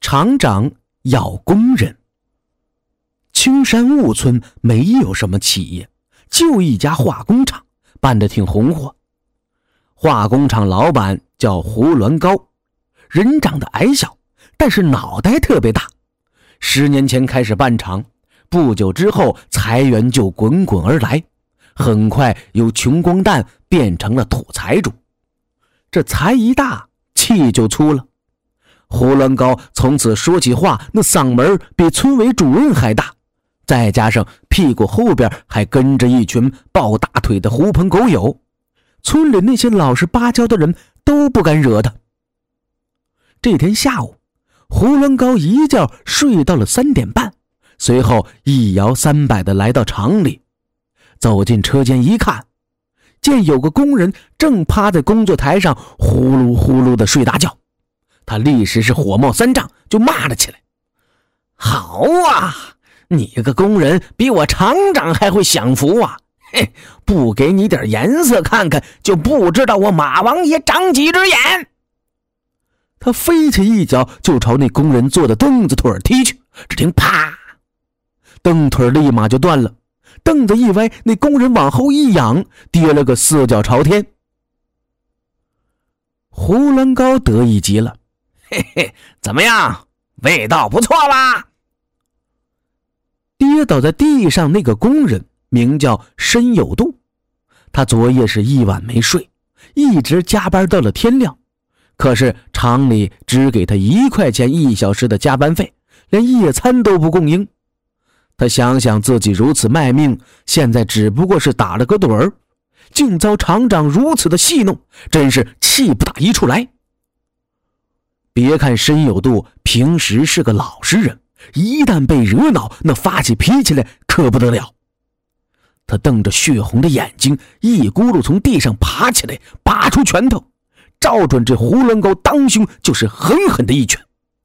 厂长要工人。青山雾村没有什么企业，就一家化工厂，办得挺红火。化工厂老板叫胡鸾高，人长得矮小，但是脑袋特别大。10年前开始办厂，不久之后财源就滚滚而来，很快由穷光蛋变成了土财主。这财一大，气就粗了。胡鸾高从此说起话，那嗓门比村委主任还大，再加上屁股后边还跟着一群抱大腿的狐朋狗友，村里那些老实巴交的人都不敢惹他。这天下午，胡鸾高一觉睡到了3点半，随后一摇3摆地来到厂里，走进车间一看，见有个工人正趴在工作台上呼噜呼噜地睡大觉。他立时是火冒三丈，就骂了起来：好啊，你个工人比我厂长还会享福啊，嘿，不给你点颜色看看，就不知道我马王爷长几只眼。他飞起一脚就朝那工人坐的凳子腿踢去，只听啪，凳腿立马就断了，凳子一歪，那工人往后一仰，跌了个4脚朝天。胡鸾高得意极了，嘿嘿，怎么样，味道不错吧？跌倒在地上那个工人名叫申有度，他昨夜是一晚没睡，一直加班到了天亮，可是厂里只给他1块钱1小时的加班费，连夜餐都不供应。他想想自己如此卖命，现在只不过是打了个盹儿，竟遭厂长如此的戏弄，真是气不打一处来。别看申有度平时是个老实人，一旦被惹恼，那发起脾气来可不得了。他瞪着血红的眼睛，一咕噜从地上爬起来，拔出拳头，照准这胡鸾高当胸就是狠狠的一拳。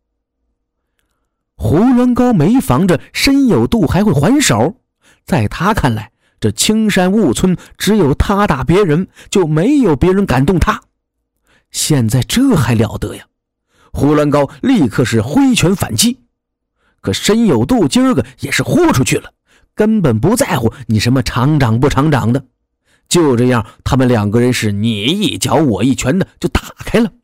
胡鸾高没防着申有度还会还手，在他看来，这青山雾村只有他打别人，就没有别人敢动他。现在这还了得呀！胡鸾高立刻是挥拳反击，可申有度今儿个也是豁出去了，根本不在乎你什么厂长不厂长的。就这样，他们2个人是你一脚我一拳的就打开了。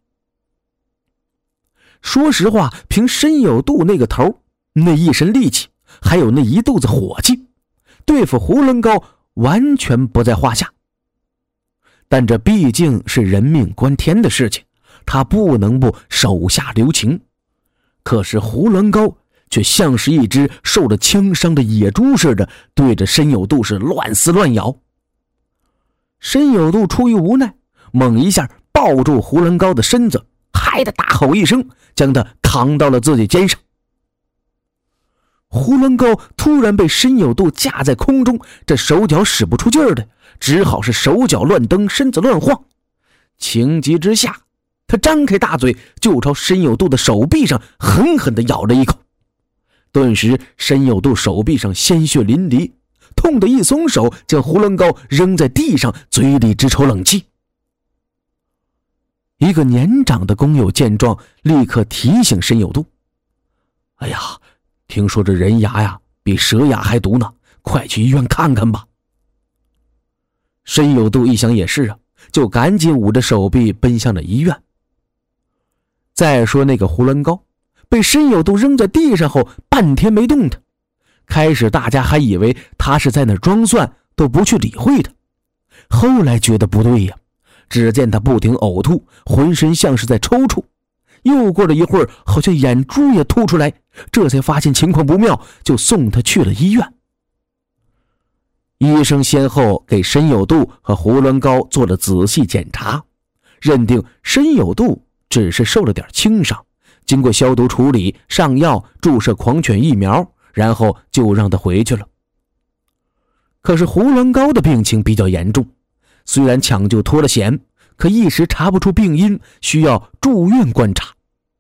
说实话，凭申有度那个头，那一身力气，还有那一肚子火气，对付胡鸾高完全不在话下。但这毕竟是人命关天的事情，他不能不手下留情。可是胡鸾高却像是一只受了轻伤的野猪似的，对着申有度是乱撕乱咬。申有度出于无奈，猛一下抱住胡鸾高的身子，嗨的大吼一声，将他扛到了自己肩上。胡鸾高突然被申有度架在空中，这手脚使不出劲儿的，只好是手脚乱蹬，身子乱晃。情急之下，他张开大嘴就朝申有度的手臂上狠狠地咬了一口。顿时申有度手臂上鲜血淋漓，痛得一松手，将胡鸾高扔在地上，嘴里直抽冷气。一个年长的工友见状，立刻提醒申有度：哎呀，听说这人牙呀比蛇牙还毒呢，快去医院看看吧。申有度一想也是啊，就赶紧捂着手臂奔向了医院。再说那个胡鸾高被申有度扔在地上后，半天没动弹。开始大家还以为他是在那装蒜，都不去理会他。后来觉得不对呀，只见他不停呕吐，浑身像是在抽搐。又过了一会儿，好像眼珠也凸出来，这才发现情况不妙，就送他去了医院。医生先后给申有度和胡鸾高做了仔细检查，认定申有度只是受了点轻伤，经过消毒处理，上药，注射狂犬疫苗，然后就让他回去了。可是胡鸾高的病情比较严重，虽然抢救脱了险，可一时查不出病因，需要住院观察。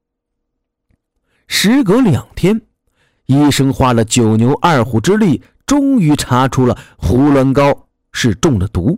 时隔2天，医生花了9牛2虎之力，终于查出了胡鸾高是中了毒。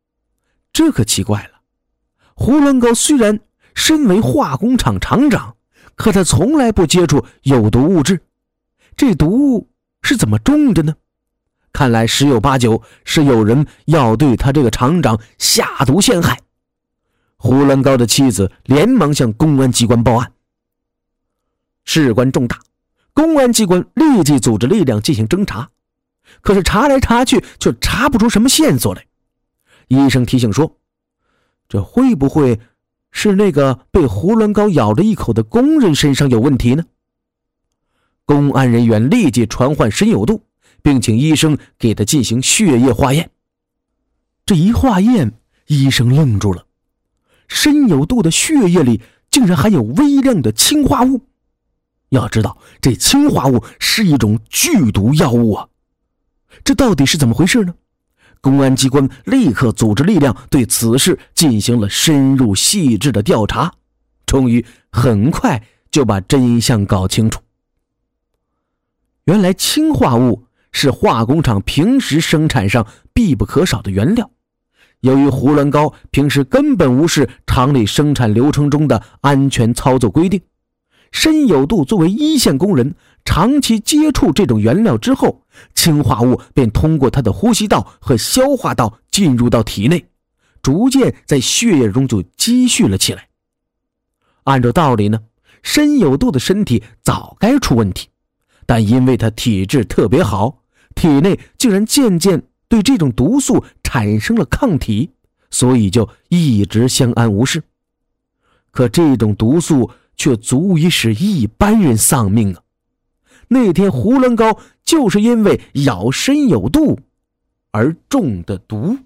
这可奇怪了，胡鸾高虽然身为化工厂厂长， 可他从来不接触有毒物质，这毒物是怎么种的呢？看来十有八九是有人要对他这个厂长下毒陷害。胡兰高的妻子连忙向公安机关报案。事关重大，公安机关立即组织力量进行侦查，可是查来查去却查不出什么线索来。医生提醒说，这会不会是那个被胡兰高咬了一口的工人身上有问题呢？公安人员立即传唤申有度，并请医生给他进行血液化验。这一化验，医生愣住了，申有度的血液里竟然含有微量的氰化物。要知道，这氰化物是一种剧毒药物啊！这到底是怎么回事呢？公安机关立刻组织力量对此事进行了深入细致的调查，终于很快就把真相搞清楚。原来氰化物是化工厂平时生产上必不可少的原料，由于胡兰高平时根本无视厂里生产流程中的安全操作规定，申有度作为一线工人，长期接触这种原料之后，氰化物便通过他的呼吸道和消化道进入到体内，逐渐在血液中就积蓄了起来。按照道理呢，申有度的身体早该出问题，但因为他体质特别好，体内竟然渐渐对这种毒素产生了抗体，所以就一直相安无事。可这种毒素却足以使一般人丧命啊！那天胡兰高就是因为咬申有度而中的毒。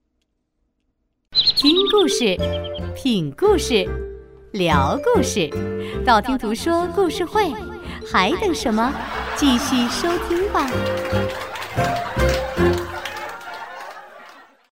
听故事，品故事，聊故事，道听途说故事会，还等什么？继续收听吧。